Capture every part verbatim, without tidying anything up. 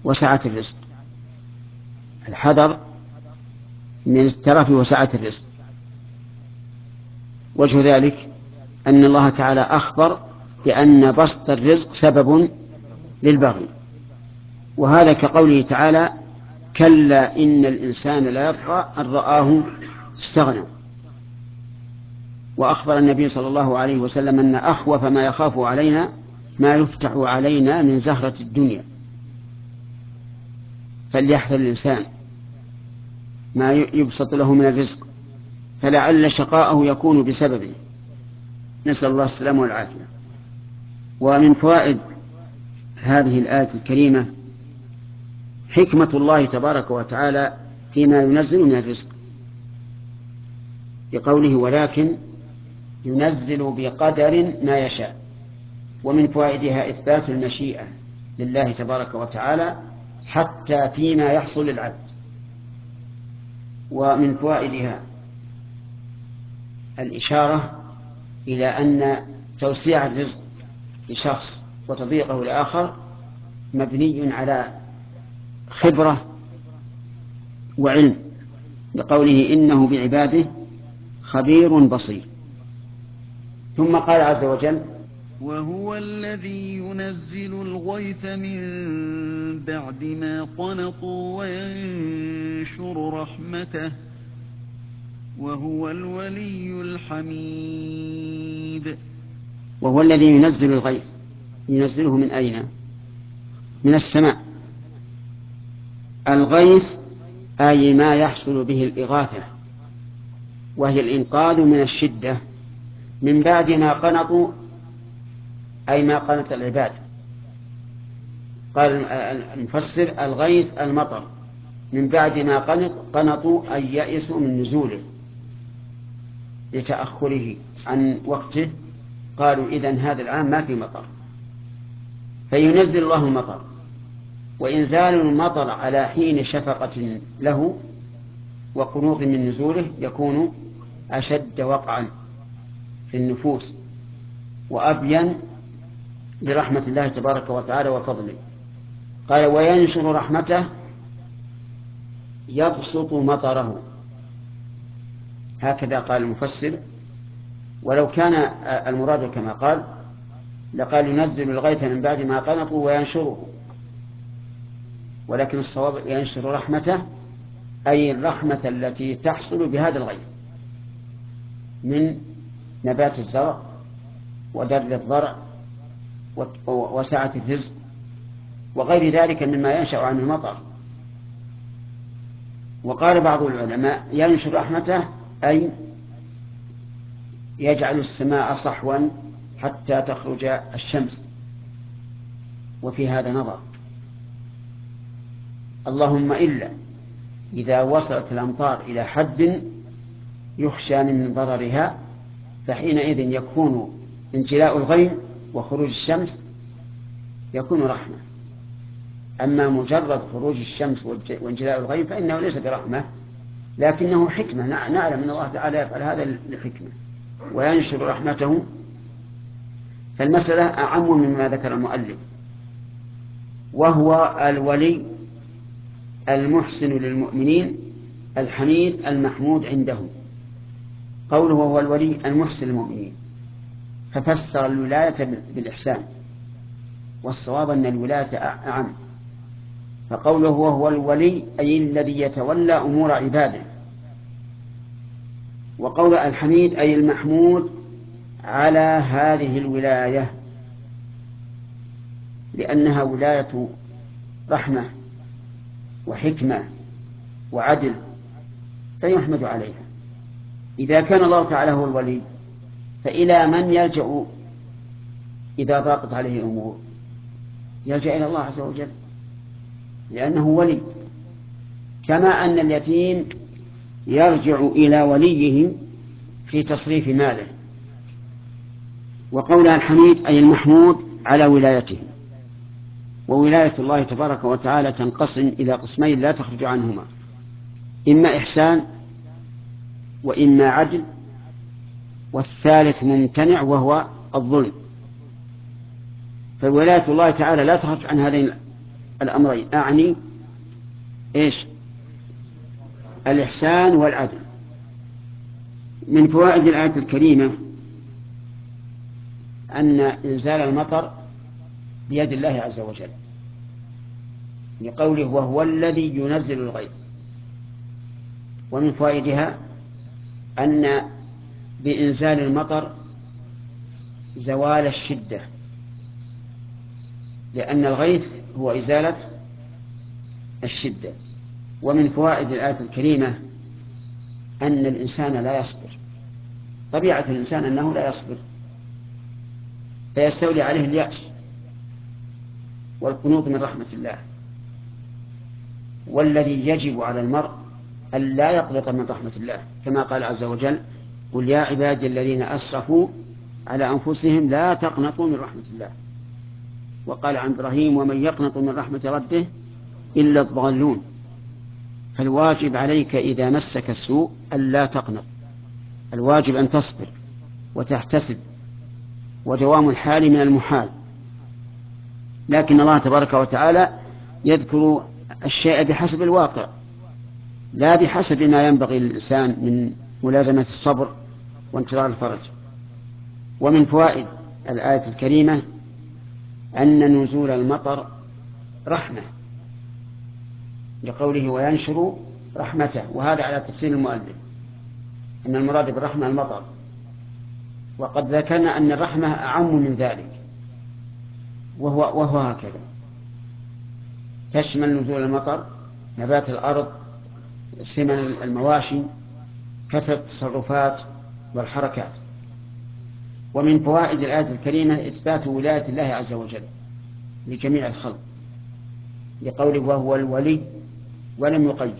وسعة الرزق، الحذر من الترف وسعة الرزق. وجه ذلك أن الله تعالى أخبر بأن بسط الرزق سبب للبغي، وهذا كقوله تعالى: كلا إن الإنسان لا يطغى أن رآه استغنى. وأخبر النبي صلى الله عليه وسلم أن أخوف ما يخاف علينا ما يفتح علينا من زهرة الدنيا، فليحذر الإنسان ما يبسط له من الرزق، فلعل شقاءه يكون بسببه، نسأل الله السلامة والعافية. ومن فوائد هذه الآية الكريمة حكمة الله تبارك وتعالى فيما ينزل من الرزق، بقوله: ولكن ينزل بقدر ما يشاء. ومن فوائدها إثبات المشيئة لله تبارك وتعالى حتى فيما يحصل للعبد. ومن فوائدها الإشارة إلى أن توسيع الرزق لشخص وتضييقه لآخر مبني على خبرة وعلم، لقوله: إنه بعباده خبير بصير. ثم قال عز وجل: وهو الذي ينزل الغيث من بعد ما قنطوا وينشر رحمته وهو الولي الحميد. وهو الذي ينزل الغيث، ينزله من أين؟ من السماء. الغيث أي ما يحصل به الإغاثة، وهي الإنقاذ من الشدة، من بعد ما قنطوا أي ما قنط العباد. قال المفسر: الغيث المطر، من بعد ما قنط قنطوا أي يئسوا من نزوله لتأخره عن وقته، قالوا إذن هذا العام ما في مطر، فينزل الله المطر. وإنزال المطر على حين شفقة له وقنوط من نزوله يكون أشد وقعا في النفوس وأبين برحمة الله تبارك وتعالى وفضله. قال: وينشر رحمته، يبسط مطره، هكذا قال المفسر. ولو كان المراد كما قال لقال: ينزل الغيث من بعد ما قنطوا وينشره، ولكن الصواب ينشر رحمته، أي الرحمة التي تحصل بهذا الغيث من نبات الزرع ودر الضرع وسعة الرزق وغير ذلك مما ينشأ عن المطر. وقال بعض العلماء: ينشر رحمته أي يجعل السماء صحوا حتى تخرج الشمس. وفي هذا نظر، اللهم إلا إذا وصلت الأمطار إلى حد يخشى من ضررها، فحينئذ يكون انجلاء الغيم وخروج الشمس يكون رحمة. أما مجرد خروج الشمس وانجلاء الغيم فإنه ليس برحمة، لكنه حكمة، نعلم أن الله تعالى يفعل هذا لحكمة وينشر رحمته. فالمسألة أعم مما ذكر المؤلف، وهو الولي المحسن للمؤمنين الحميد المحمود عنده. قوله هو الولي المحسن للمؤمنين، ففسر الولاية بالإحسان، والصواب أن الولاية أعم. فقوله وهو الولي أي الذي يتولى أمور عباده، وقول الحميد أي المحمود على هذه الولاية، لأنها ولاية رحمة وحكمة وعدل فيحمد عليها. إذا كان الله تعالى هو الولي فإلى من يلجأ إذا ضاقت عليه الأمور؟ يلجأ إلى الله عز وجل، لأنه ولي. كما أن اليتيم يرجع إلى وليه في تصريف ماله. وقولها الحميد أي المحمود على ولايته. وولاية الله تبارك وتعالى تنقسم إلى قسمين لا تخرج عنهما: إما إحسان وإما عدل، والثالث ممتنع وهو الظلم. فولاية الله تعالى لا تخرج عن هذين الأمرين، أعني إيش؟ الإحسان والعدل. من فوائد الآية الكريمة أن إنزال المطر بيد الله عز وجل، لقوله وهو الذي ينزل الغيث. ومن فوائدها أن بإنزال المطر زوال الشدة، لأن الغيث هو إزالة الشدة. ومن فوائد الآية الكريمة أن الإنسان لا يصبر، طبيعة الإنسان أنه لا يصبر، فيستولي عليه اليأس والقنوط من رحمة الله. والذي يجب على المرء أن لا يقنط من رحمة الله، كما قال عز وجل قل يا عبادي الذين أسرفوا على أنفسهم لا تقنطوا من رحمة الله. وقال عن إبراهيم ومن يقنط من رحمة ربه إلا الضالون. فالواجب عليك إذا مسك السوء ألا تقنط، الواجب أن تصبر وتحتسب، ودوام الحال من المحال. لكن الله تبارك وتعالى يذكر الشيء بحسب الواقع، لا بحسب ما ينبغي للإنسان من ملازمة الصبر وانتظار الفرج. ومن فوائد الآية الكريمة أن نزول المطر رحمة، لقوله وينشر رحمته، وهذا على تفسير المؤلف أن المراد بالرحمة المطر. وقد ذكرنا أن الرحمة أعم من ذلك، وهو, وهو هكذا، تشمل نزول المطر نبات الأرض، سمن المواشي، كثرة التصرفات والحركات. ومن فوائد الآية الكريمة إثبات ولاية الله عز وجل لجميع الخلق، لقوله وهو الولي ولم يقيد.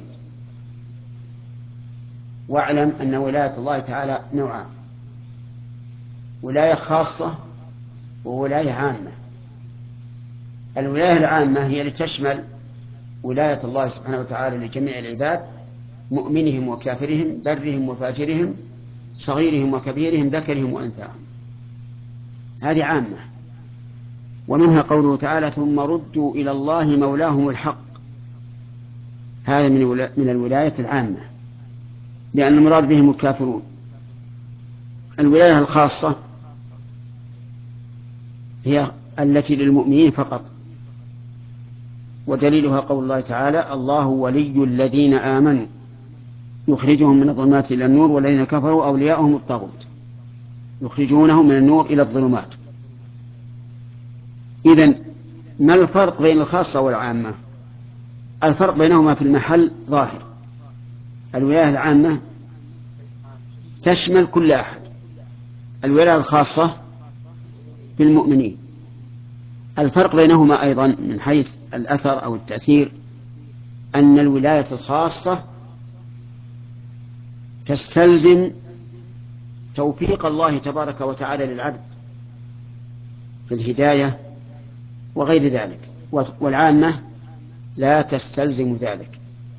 واعلم أن ولاية الله تعالى نوعان: ولاية خاصة وولاية عامة. الولاية العامة هي لتشمل ولاية الله سبحانه وتعالى لجميع العباد، مؤمنهم وكافرهم، برهم وفاجرهم، صغيرهم وكبيرهم، ذكرهم وأنثاهم، هذه عامة. ومنها قوله تعالى ثم ردوا إلى الله مولاهم الحق، هذا من من الولاية العامة، لأن المراد بهم الكافرون. الولاية الخاصة هي التي للمؤمنين فقط، ودليلها قول الله تعالى الله ولي الذين آمنوا يخرجهم من الظلمات إلى النور والذين كفروا أولياؤهم الطاغوت يخرجونهم من النور إلى الظلمات. إذن ما الفرق بين الخاصة والعامة؟ الفرق بينهما في المحل ظاهر. الولاية العامة تشمل كل أحد، الولاية الخاصة في المؤمنين. الفرق بينهما أيضا من حيث الأثر أو التأثير أن الولاية الخاصة تستلزم توفيق الله تبارك وتعالى للعبد في الهداية وغير ذلك، والعامة لا تستلزم ذلك.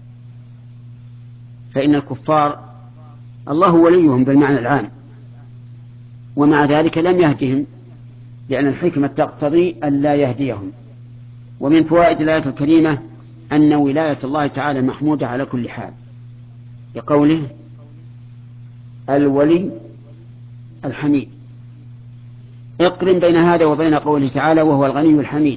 فإن الكفار الله وليهم بالمعنى العام، ومع ذلك لم يهدهم، لأن الحكمة تقتضي أن لا يهديهم. ومن فوائد الآية الكريمة أن ولاية الله تعالى محمودة على كل حال، لقوله الولي الحميد. اقرن بين هذا وبين قوله تعالى وهو الغني الحميد،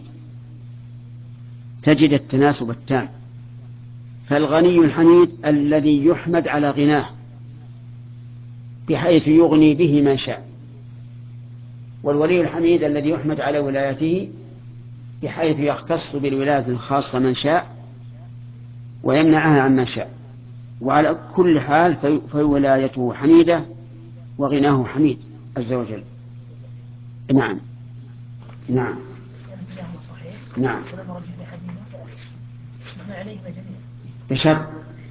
تجد التناسب التام. فالغني الحميد الذي يحمد على غناه بحيث يغني به من شاء، والولي الحميد الذي يحمد على ولايته بحيث يختص بالولاية الخاصة من شاء ويمنعها عن من شاء. وعلى كل حال فولايته حميدة وغناه حميد عز وجل. نعم نعم نعم بشرط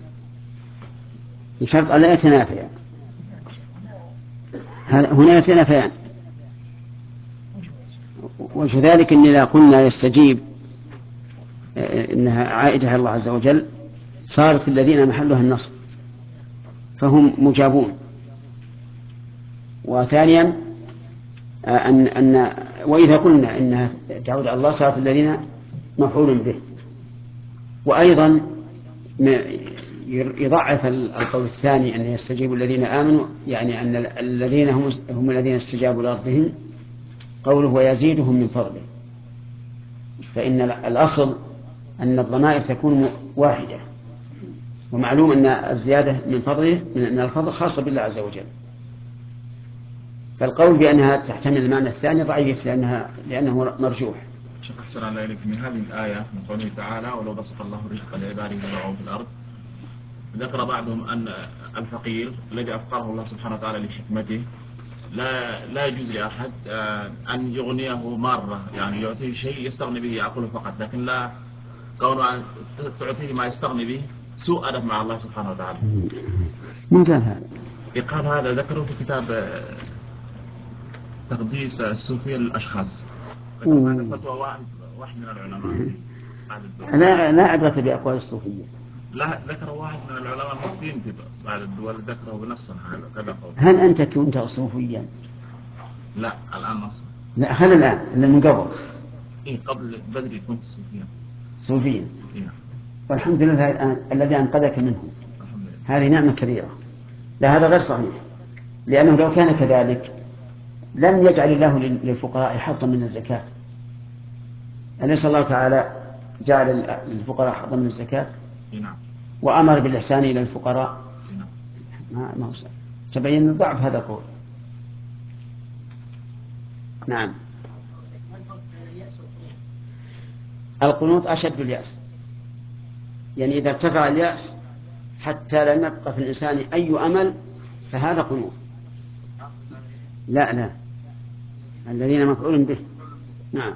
بشرط ألا يتنافيان. هنا يتنافيان. وجه ذلك إن إذا قلنا يستجيب إنها عائدة على الله عز وجل صارت الذين محلها النصب فهم مجابون. وثانيا أن, أن وإذا قلنا إنها تعود على الله صارت الذين مفعول به. وأيضا يضعف القول الثاني أن يستجيب الذين آمنوا، يعني أن الذين هم, هم الذين استجابوا لربهم، قوله ويزيدهم من فضله، فإن الأصل أن الضمائر تكون واحدة، ومعلوم أن الزيادة من فضله من الفضل خاصة بالله عز وجل، فالقول بأنها تحتمل المعنى الثاني ضعيف لأنها لأنه مرجوح. شيخ أحسن عليك، من هذه الآية من قوله تعالى ولو بسط الله الرزق لعباده لبغوا في الأرض، ذكر بعضهم أن الفقير الذي أفقره الله سبحانه وتعالى لحكمته لا لا يجوز لأحد أن يغنيه مرة، يعني يعطيه شيء يستغني به يأكله فقط، لكن لا كونه أن تعطيه ما يستغني به سوء أدب مع الله سبحانه وتعالى. من قال هذا؟ قال هذا ذكره في كتاب تقديس الصوفية للأشخاص. هذا فتوى واحد واحد من العلماء. لا لا عبرة بأقوال الصوفية. لا ذكر واحد من العلماء المسلمين في بعض الدول ذكره بنصا هذا قول. هل أنت كنت صوفيا؟ لا الآن نصا. لا هل الآن اللي من قبل؟ إيه قبل بدري كنت صوفيا. صوفيا. إيه. والحمد لله الآن الذي أنقذك منه. هذه نعمة كبيرة. لا هذا غير صحيح، لأنه لو كان كذلك لم يجعل الله للفقراء حظا من الزكاة. أليس الله تعالى جعل للفقراء حظا من الزكاة؟ نعم. وأمر بالإحسان إلى الفقراء. نعم. ما تبين ضعف هذا القول. نعم. القنوط أشد اليأس، يعني إذا ارتفع اليأس حتى لم يبقى في الإنسان أي أمل فهذا قنوط. لا لا الذين مفعول به. نعم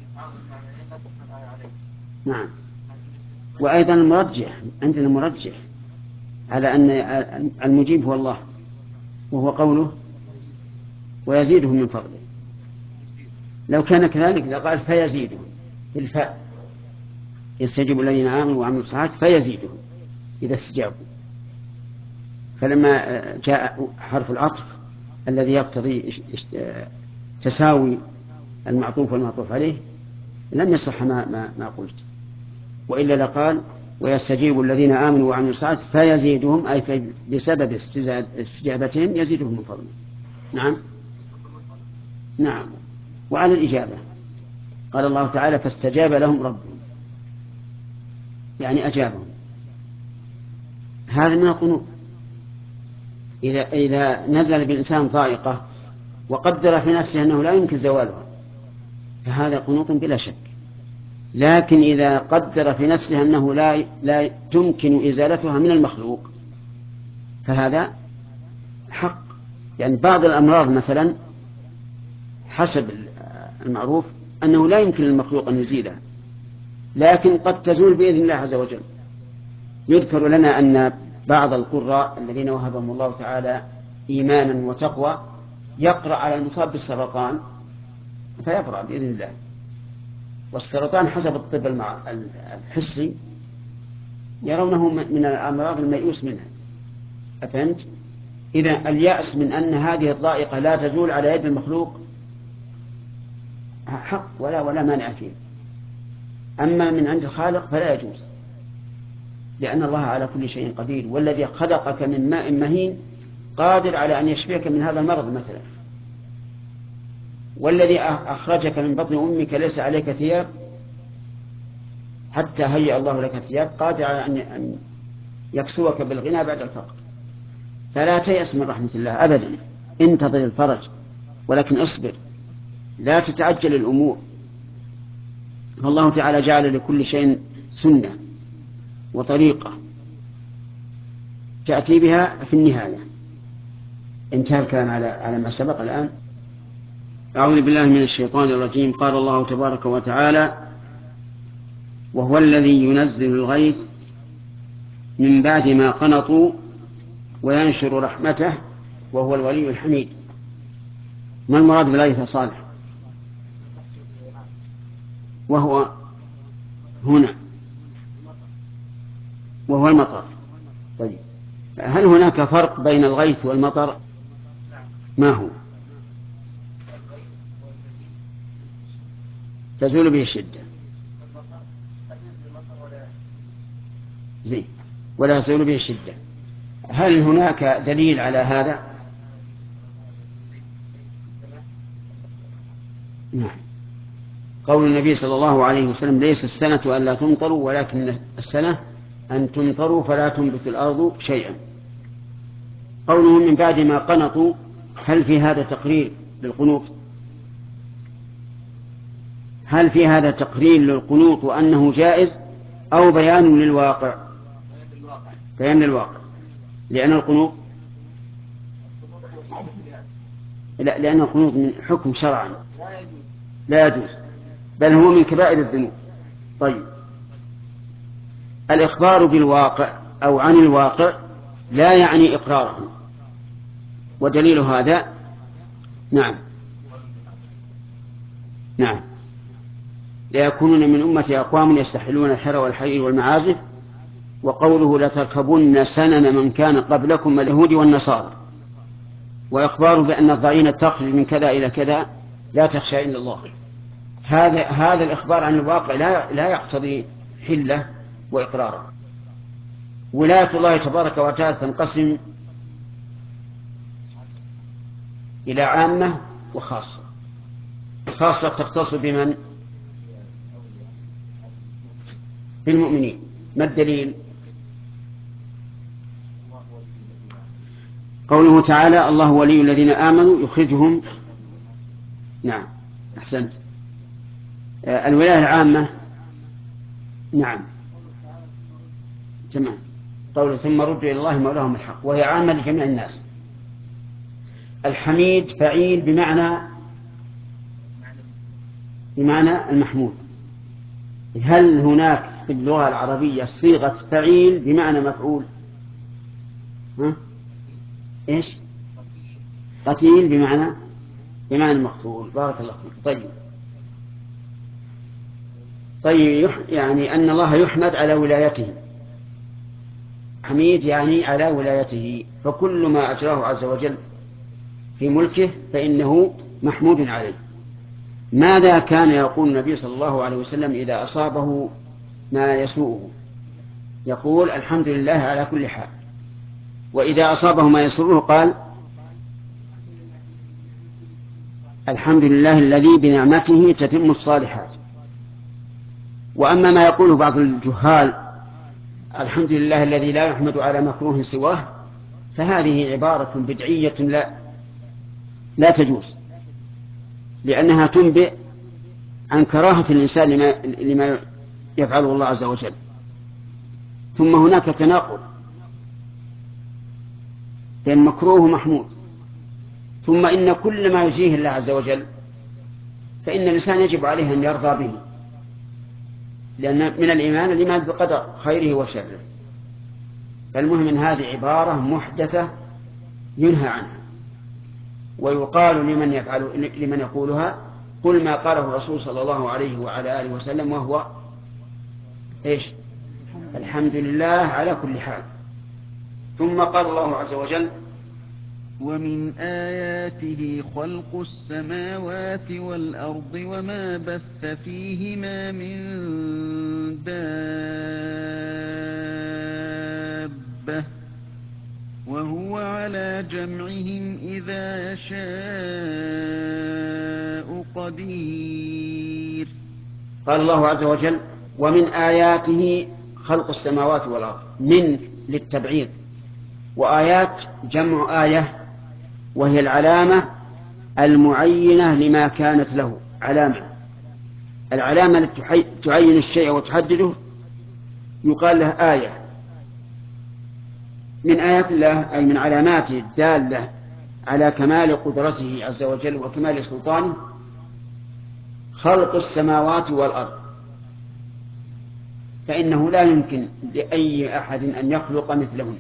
نعم. وأيضا المرجح عندنا مرجح على أن المجيب هو الله، وهو قوله ويزيده من فضله. لو كان كذلك لقال فيزيده بالفاء، يستجيب الذين آمنوا وعملوا الصالحات فيزيده إذا استجابوا. فلما جاء حرف العطف الذي يقتضي تساوي المعطوف والمعطوف عليه لم يصح ما, ما, ما قلت، وإلا لقال ويستجيب الذين آمنوا وعملوا الصالحات فيزيدهم، أي بسبب استجابتهم يزيدهم من فضله. نعم نعم. وعلى الإجابة قال الله تعالى فاستجاب لهم ربهم، يعني أجابهم. هذا من القنوط. إذا, إذا نزل بالإنسان ضائقة وقدر في نفسه أنه لا يمكن زوالها فهذا قنوط بلا شك، لكن إذا قدر في نفسه أنه لا, لا تمكن إزالتها من المخلوق فهذا حق. يعني بعض الأمراض مثلا حسب المعروف أنه لا يمكن للمخلوق أن يزيلها، لكن قد تزول بإذن الله عز وجل. يذكر لنا أن بعض القراء الذين وهبهم الله تعالى إيمانا وتقوى يقرأ على المصاب بالسرطان فيبرأ بإذن الله. والسرطان حسب الطب الحسي يرونه من الأمراض الميؤوس منها. أفهمت؟ إذا اليأس من أن هذه الضائقة لا تزول على يد المخلوق حق ولا ولا مانع فيه، أما من عند الخالق فلا يجوز، لأن الله على كل شيء قدير، والذي خلقك من ماء مهين قادر على أن يشفيك من هذا المرض مثلا، والذي أخرجك من بطن أمك ليس عليك ثياب حتى هيأ الله لك ثياب، قادر على أن يكسوك بالغنى بعد الفقر. فلا تيأس من رحمة الله أبدا، انتظر الفرج، ولكن اصبر، لا تتعجل الأمور. فالله تعالى جعل لكل شيء سنة وطريقة تأتي بها في النهاية. انتهى الكلام على على ما سبق. الآن أعوذ بالله من الشيطان الرجيم. قال الله تبارك وتعالى وهو الذي ينزل الغيث من بعد ما قنطوا وينشر رحمته وهو الولي الحميد. ما المراد بالغيث صالح؟ وهو هنا وهو المطر. طيب هل هناك فرق بين الغيث والمطر؟ ما هو؟ تزول به الشدة. زين ولا يزول به شدة. هل هناك دليل على هذا؟ نعم. قول النبي صلى الله عليه وسلم ليس السنة أن لا تمطروا ولكن السنة أن تمطروا فلا تنبت الأرض شيئا. قوله من بعد ما قنطوا، هل في هذا تقرير للقنوط؟ هل في هذا تقرير للقنوط وأنه جائز أو بيان للواقع؟ بيان للواقع، لأن القنوط لا لأن القنوط من حكم شرعا لا يجوز، بل هو من كبائر الذنوب. طيب، الإخبار بالواقع أو عن الواقع لا يعني إقراره، ودليل هذا نعم نعم ليكونون من أمتي أقوام يستحلون الحر والحرير والمعازف، وقوله لتركبن سنن من كان قبلكم من اليهود والنصارى، وإخباره بأن الضعينة تخرج من كذا إلى كذا لا تخشى إلا الله. هذا هذا الإخبار عن الواقع لا لا يقتضي حلة وإقراره. ولاية الله تبارك وتعالى تنقسم إلى عامة وخاصة. خاصة تختص بمن؟ بالمؤمنين. ما الدليل؟ قوله تعالى الله ولي الذين آمنوا يخرجهم. نعم أحسنت. آه الولاية العامة نعم تمام. قوله ثم ردوا إلى الله مولاهم الحق، وهي عامة لجميع الناس. الحميد فعيل بمعنى بمعنى المحمود. هل هناك في اللغة العربية صيغة فعيل بمعنى مفعول؟ ها؟ إيش؟ قتيل بمعنى بمعنى مقتول. بارك الله فيك. طيب طيب يعني أن الله يحمد على ولايته. حميد يعني على ولايته، فكل ما أجراه عز وجل في ملكه فإنه محمود عليه. ماذا كان يقول النبي صلى الله عليه وسلم إذا أصابه ما يسوءه؟ يقول الحمد لله على كل حال. وإذا أصابه ما يسره قال الحمد لله الذي بنعمته تتم الصالحات. وأما ما يقوله بعض الجهال الحمد لله الذي لا يحمد على مكروه سواه، فهذه عبارة بدعية لا لا تجوز، لأنها تنبئ عن كراهة الإنسان لما, لما يفعله الله عز وجل. ثم هناك تناقض بين مكروه محمود، ثم إن كل ما يجيه الله عز وجل فإن الإنسان يجب عليه أن يرضى به، لأن من الإيمان الإيمان بقدر خيره وشره. فالمهم أن هذه عبارة محدثة ينهى عنها، ويقال لمن يفعل لمن يقولها قل ما قاله الرسول صلى الله عليه وعلى آله وسلم، وهو إيش؟ الحمد لله على كل حال. ثم قال الله عز وجل ومن آياته خلق السماوات والأرض وما بث فيهما من دابة وهو على جمعهم إذا يشاء قدير. قال الله عز وجل ومن آياته خلق السماوات والأرض، من للتبعيض، وآيات جمع آية وهي العلامة المعينة لما كانت له علامة. العلامة التي تعين الشيء وتحدده يقال له آية. من آيات الله أي من علاماته الدالة على كمال قدرته عز وجل وكمال سلطانه خلق السماوات والأرض، فإنه لا يمكن لأي أحد أن يخلق مثلهن.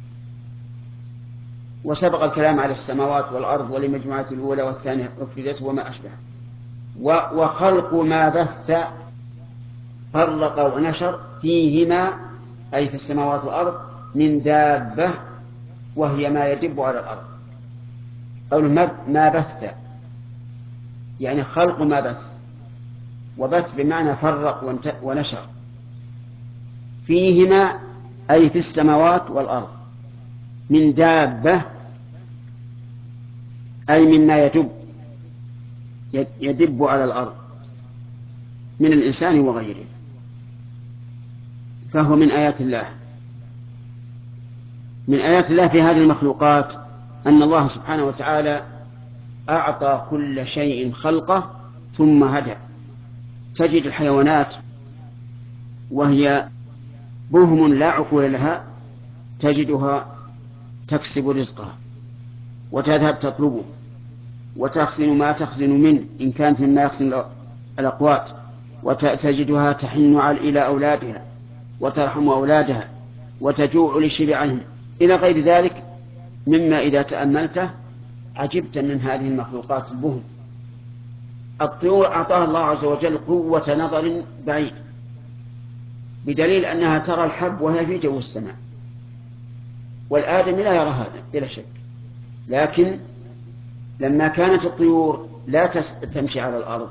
وسبق الكلام على السماوات والأرض ولمجموعة الأولى والثانية أفردت وما أشبه. وخلق ما بث فرق ونشر فيهما أي في السماوات والأرض من دابة وهي ما يدب على الأرض. قول ما بث يعني خلق ما بث، وبث بمعنى فرق ونشر. فيهما أي في السماوات والأرض، من دابة أي مما يدب يدب على الأرض من الإنسان وغيره، فهو من آيات الله. من آيات الله في هذه المخلوقات أن الله سبحانه وتعالى أعطى كل شيء خلقه ثم هدى. تجد الحيوانات وهي بهم لا عقول لها تجدها تكسب رزقها وتذهب تطلبه وتخزن ما تخزن منه إن كانت مما يخزن الأقوات، وتجدها تحن إلى أولادها وترحم أولادها وتجوع لشبعهم إلى غير ذلك مما إذا تأملته عجبت من هذه المخلوقات البهم. الطيور أعطاها الله عز وجل قوة نظر بعيد، بدليل أنها ترى الحب وهي في جو السماء، والآدم لا يرى هذا بلا شك. لكن لما كانت الطيور لا تمشي على الأرض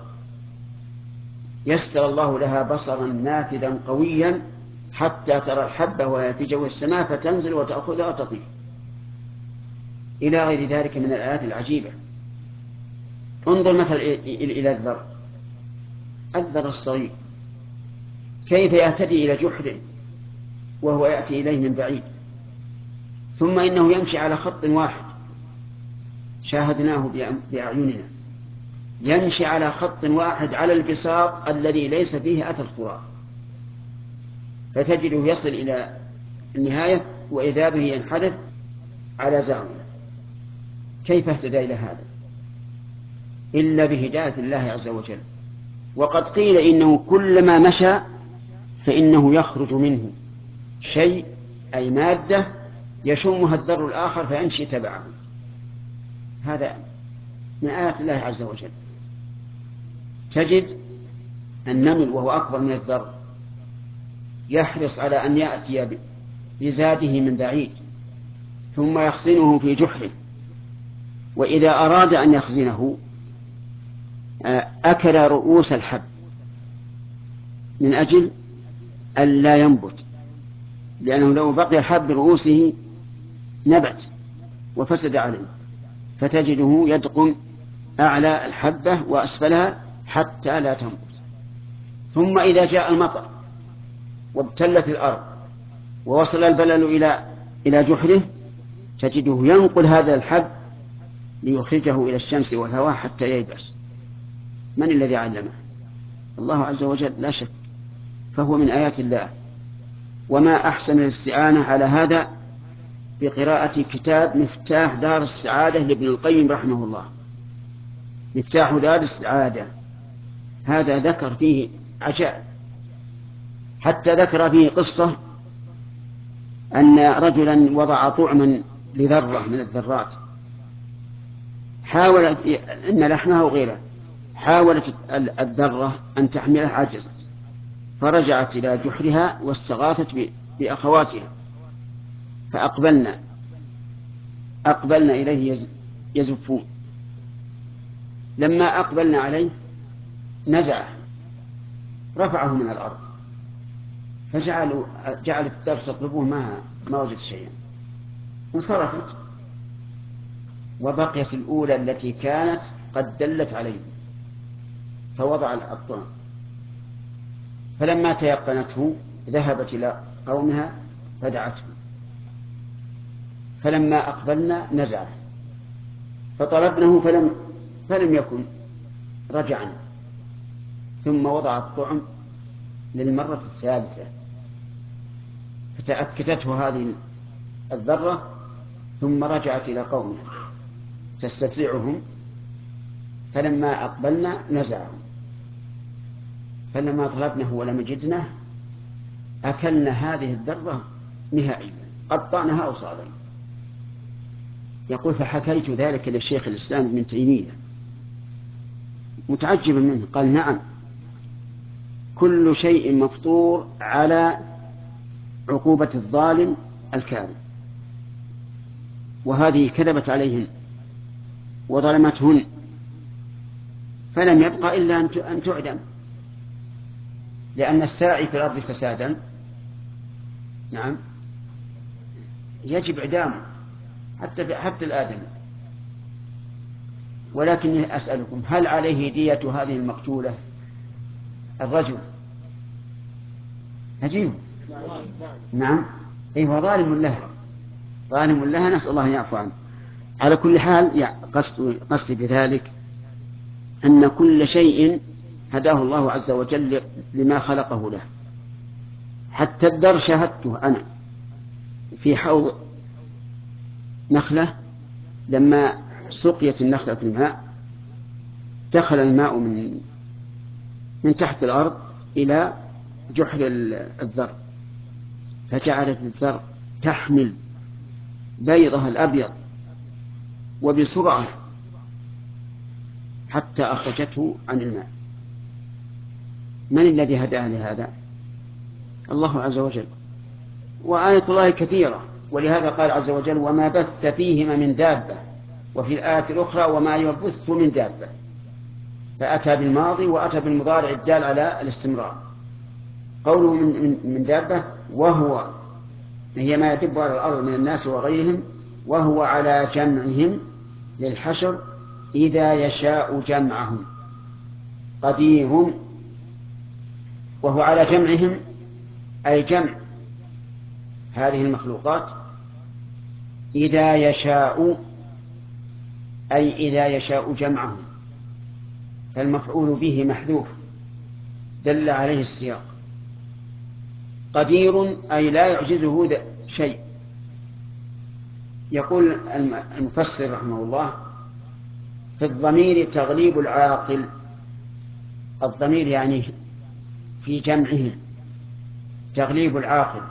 يسر الله لها بصرا نافذا قويا حتى ترى الحبة وهي في جو السماء فتنزل وتأخذها وتطير إلى غير ذلك من الآيات العجيبة. انظر مثلا إلى الذر، الذر الصغير كيف يهتدي إلى جحره وهو يأتي إليه من بعيد، ثم إنه يمشي على خط واحد شاهدناه بأعيننا، يمشي على خط واحد على البساط الذي ليس فيه أثر تراب، فتجده يصل إلى النهاية وإذا به ينحدث على زاوية. كيف اهتدى إلى هذا؟ إلا بهداية الله عز وجل. وقد قيل إنه كلما مشى فإنه يخرج منه شيء أي مادة يشمها الذر الآخر فيمشي تبعه. هذا من آيات الله عز وجل. تجد النمل وهو أكبر من الذر يحرص على أن يأتي بزاده من بعيد ثم يخزنه في جحره، وإذا أراد أن يخزنه أكل رؤوس الحب من أجل أن لا ينبت، لأنه لو بقي الحب برؤوسه نبت وفسد عليه، فتجده يدقم أعلى الحبة وأسفلها حتى لا تنبت. ثم إذا جاء المطر وابتلت الأرض ووصل البلل إلى إلى جحره تجده ينقل هذا الحب ليخرجه إلى الشمس والهواء حتى ييبس. من الذي علمه؟ الله عز وجل لا شك، فهو من آيات الله. وما أحسن الاستعانة على هذا بقراءة كتاب مفتاح دار السعادة لابن القيم رحمه الله. مفتاح دار السعادة هذا ذكر فيه عجائب، حتى ذكر فيه قصة أن رجلا وضع طعما لذرة من الذرات، حاولت إن لحمها وغيره، حاولت الذرة أن تحمله عجز، فرجعت إلى جحرها واستغاثت بأخواتها فأقبلنا أقبلنا إليه يزفون. لما أقبلنا عليه نزعه رفعه من الأرض، فجعلوا جعلت الذر تطلبوه ما ما وجد شيئا، انصرفت وبقيت الأولى التي كانت قد دلت عليه، فوضع الطعم، فلما تيقنته ذهبت إلى قومها فدعته، فلما أقبلنا نزعه فطلبنه فلم فلم يكن، رجعنا ثم وضع الطعم للمرة الثالثة، فتأكدته هذه الذرة ثم رجعت إلى قومها تستتبعهم، فلما أقبلنا نزعهم، فلما طلبنه ولم يجدنه أكلنا هذه الذرة نهائيا، قطعناها أوصالا. يقول فحكيت ذلك للشيخ الإسلام ابن تيمية متعجبا منه، قال نعم كل شيء مفطور على عقوبة الظالم الكاذب، وهذه كذبت عليهن وظلمتهن فلم يبقى إلا أن تعدم، لأن الساعي في الأرض فسادا نعم يجب إعدامه حتى حتى الآدمي. ولكن أسألكم، هل عليه دية هذه المقتولة الرجل؟ نجيب نعم، أي هو ظالم لها، ظالم لها، نسأل الله أن يعفو عنه. على كل حال قصدي بذلك أن كل شيء هداه الله عز وجل لما خلقه له. حتى الذر شاهدته أنا في حوض نخلة لما سقيت النخلة في الماء، دخل الماء من من تحت الأرض إلى جحر الذر، فجعلت الذر تحمل بيضها الأبيض وبسرعة حتى أخرجته عن الماء. من الذي هداها لهذا؟ الله عز وجل. وآية الله كثيرة، ولهذا قال عز وجل وما بث فيهما من دابة، وفي الآية الأخرى وما يبث من دابة، فأتى بالماضي وأتى بالمضارع الدال على الاستمرار. قوله من, من دابة وهو هي ما يدب على الأرض من الناس وغيرهم، وهو على جمعهم للحشر إذا يشاء جمعهم قدير. وهو على جمعهم أي جمع هذه المخلوقات إذا يشاء، أي إذا يشاء جمعهم، فالمفعول به محذوف دل عليه السياق. قدير أي لا يعجزه شيء. يقول المفسر رحمه الله في الضمير تغليب العاقل، الضمير يعني في جمعهم تغليب العاقل،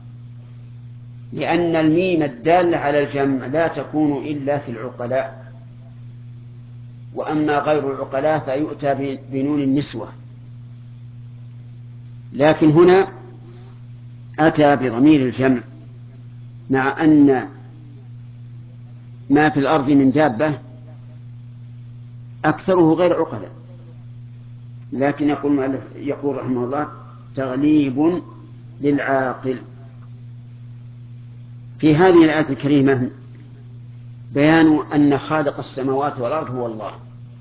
لأن الميم الدالة على الجمع لا تكون إلا في العقلاء، وأما غير العقلاء فيؤتى بنون النسوة. لكن هنا أتى بضمير الجمع، مع أن ما في الأرض من دابة أكثره غير عقلاء، لكن يقول, يقول رحمه الله تغليب للعاقل. في هذه الآية الكريمة بيان أن خالق السماوات والأرض هو الله،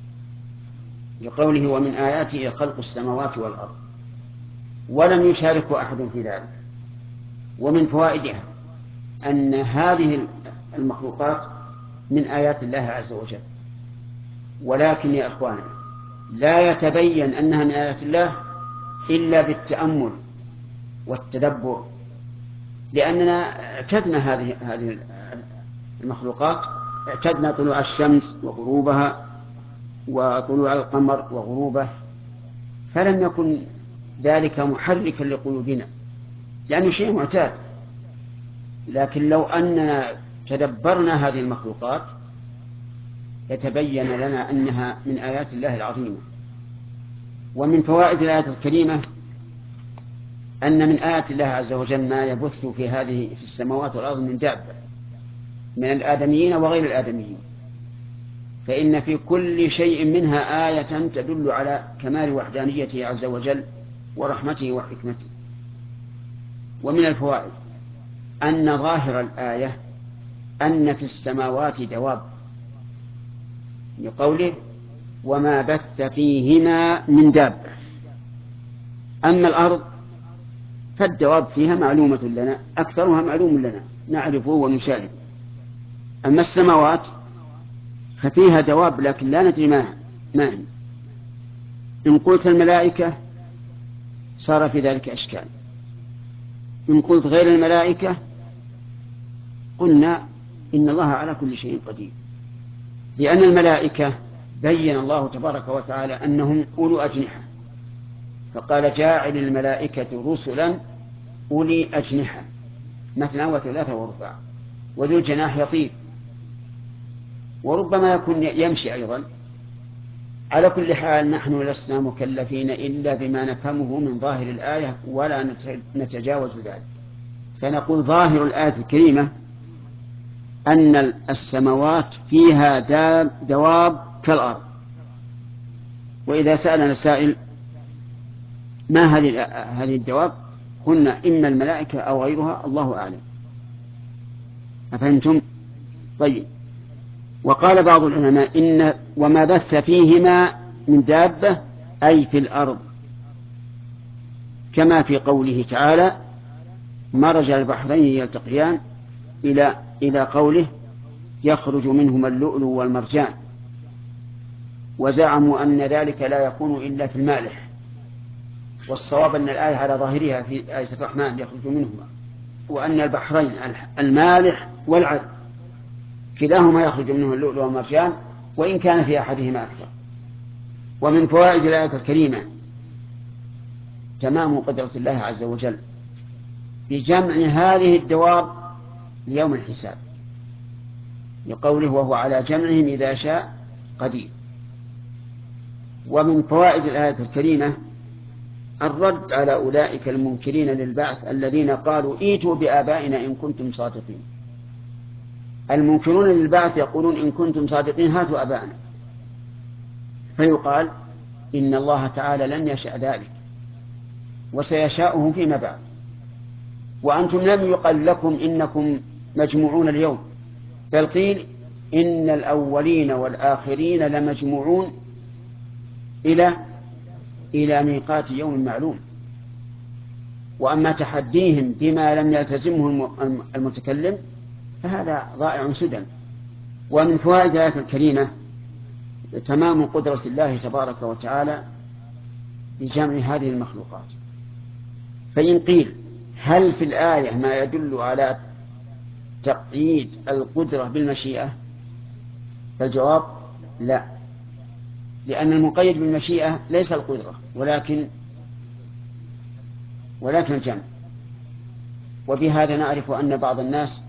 لقوله ومن آياته خلق السماوات والأرض، ولم يشاركه أحد في ذلك. ومن فوائدها أن هذه المخلوقات من آيات الله عز وجل، ولكن يا أخوانا لا يتبين أنها من آيات الله إلا بالتأمل والتدبر، لأننا اعتدنا هذه هذه المخلوقات، اعتدنا طلوع الشمس وغروبها وطلوع القمر وغروبه، فلم يكن ذلك محركا لقلوبنا لأنه شيء معتاد. لكن لو أننا تدبرنا هذه المخلوقات يتبين لنا أنها من آيات الله العظيمة. ومن فوائد الآية الكريمة أن من آيات الله عز وجل ما يبث في هذه في السماوات والأرض من دابة من الآدميين وغير الآدميين، فإن في كل شيء منها آية تدل على كمال وحدانيته عز وجل ورحمته وحكمته. ومن الفوائد أن ظاهر الآية أن في السماوات دواب، لقوله وما بث فيهما من دابة. أما الأرض فالدواب فيها معلومة لنا، أكثرها معلوم لنا نعرفه ونشاهد. أما السماوات ففيها دواب لكن لا ندري ما هي. إن قلت الملائكة صار في ذلك أشكال، إن قلت غير الملائكة قلنا إن الله على كل شيء قدير، لأن الملائكة بين الله تبارك وتعالى أنهم أولو أجنحة، فقال جاعل الملائكة رسلا أولي أجنحة مثنى وثلاثة ورباع، وذو الجناح يطير، وربما يكون يمشي أيضا. على كل حال نحن لسنا مكلفين إلا بما نفهمه من ظاهر الآية ولا نتجاوز ذلك، فنقول ظاهر الآية الكريمة أن السماوات فيها دواب كالأرض. وإذا سألنا سائل ما هذه الدواب قلنا إما الملائكة أو غيرها، الله أعلم. أفهمتم؟ طيب. وقال بعض العلماء إن وما بث فيهما من دابة أي في الأرض، كما في قوله تعالى مرج البحرين يلتقيان إلى إلى قوله يخرج منهما اللؤلؤ والمرجان، وزعموا أن ذلك لا يكون إلا في المالح، والصواب أن الآية على ظاهرها في آية الرحمن يخرج منهما، وأن البحرين المالح والعذب كلاهما يخرج منه اللؤلؤ والمرجان، وإن كان في أحدهما أكثر. ومن فوائد الآية الكريمة تمام قدرة الله عز وجل بجمع هذه الدواب ليوم الحساب، لقوله وهو على جمعهم إذا شاء قدير. ومن فوائد الآية الكريمة الرد على أولئك المنكرين للبعث الذين قالوا ايتوا بآبائنا إن كنتم صادقين. المنكرون للبعث يقولون إن كنتم صادقين هاتوا آبائنا، فيقال إن الله تعالى لن يشاء ذلك وسيشاؤه فيما بعد، وأنتم لم يقل لكم إنكم مجموعون اليوم، بل قيل إن الأولين والآخرين لمجموعون إلى إلى ميقات يوم معلوم. وأما تحديهم بما لم يلتزمه المتكلم فهذا ضائع سدى. ومن فوائد الآية الكريمة تمام قدرة الله تبارك وتعالى بجمع هذه المخلوقات. فإن قيل هل في الآية ما يدل على تقييد القدرة بالمشيئة؟ فالجواب لا، لأن المقيد بالمشيئة ليس القدرة ولكن ولكن الجمع. وبهذا نعرف أن بعض الناس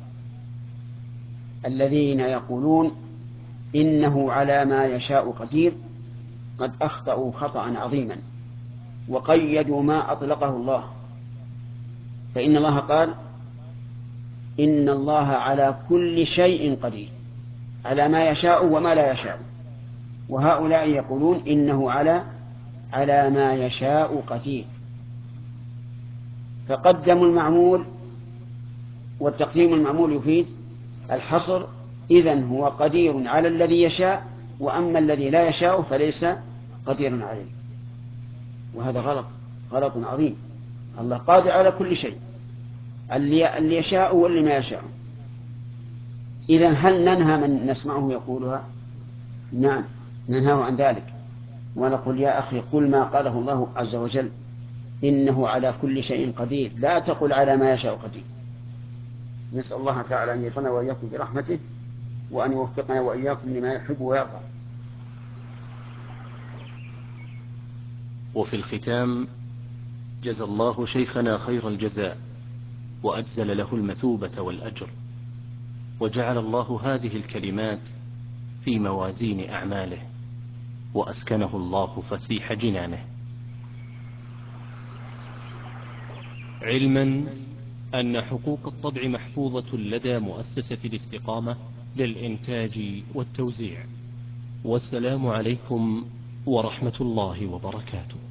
الذين يقولون إنه على ما يشاء قدير قد أخطأوا خطأ عظيما وقيدوا ما أطلقه الله. فإن الله قال إن الله على كل شيء قدير، على ما يشاء وما لا يشاء، وهؤلاء يقولون إنه على على ما يشاء قدير، فقدموا المعمول، والتقديم المعمول يفيد الحصر. إذن هو قدير على الذي يشاء، وأما الذي لا يشاء فليس قدير عليه، وهذا غلط غلط عظيم. الله قادر على كل شيء، اللي يشاء واللي ما يشاء. إذن هل ننهى من نسمعه يقولها؟ نعم ننهاه عن ذلك ونقول يا أخي قل ما قاله الله عز وجل إنه على كل شيء قدير، لا تقل على ما يشاء قدير. نسأل الله تعالى أن يغفرنا وإياكم برحمته وأن يوفقنا وإياكم لما يحب ويرضى. وفي الختام جزى الله شيخنا خير الجزاء وأجزل له المثوبة والأجر، وجعل الله هذه الكلمات في موازين أعماله وأسكنه الله فسيح جنانه. علما أن حقوق الطبع محفوظة لدى مؤسسة الاستقامة للإنتاج والتوزيع. والسلام عليكم ورحمة الله وبركاته.